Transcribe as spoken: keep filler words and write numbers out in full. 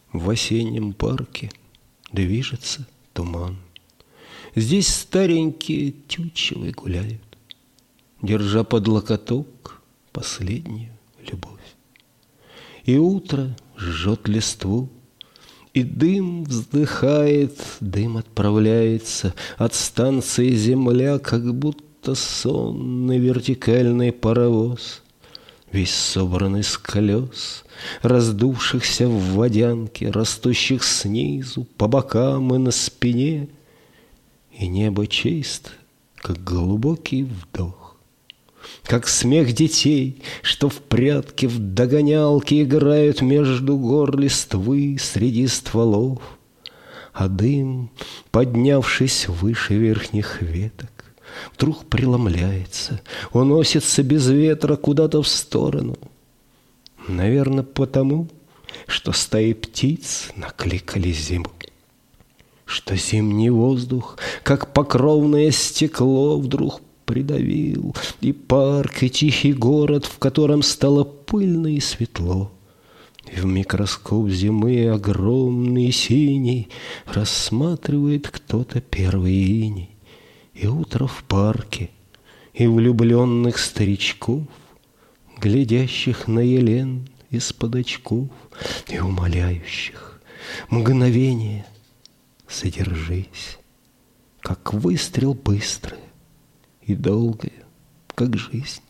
В осеннем парке движется туман. Здесь старенькие тютчевы гуляют, держа под локоток последнюю любовь. И утро жжет листву, и дым вздыхает, дым отправляется от станции земля, как будто сонный вертикальный паровоз, весь собранный с колес, раздувшихся в водянке, растущих снизу, по бокам и на спине. И небо чисто, как глубокий вдох, как смех детей, что в прятки, в догонялки играют между гор листвы среди стволов. А дым, поднявшись выше верхних веток, вдруг преломляется, уносится без ветра куда-то в сторону. Наверное, потому, что стаи птиц накликали зиму, что зимний воздух, как покровное стекло, вдруг придавил и парк, и тихий город, в котором стало пыльно и светло. И в микроскоп зимы огромный синий рассматривает кто-то первый иней. И утро в парке, и влюбленных старичков, глядящих на Елен из-под очков, и умоляющих: мгновение, задержись, как выстрел быстрый и долгое, как жизнь.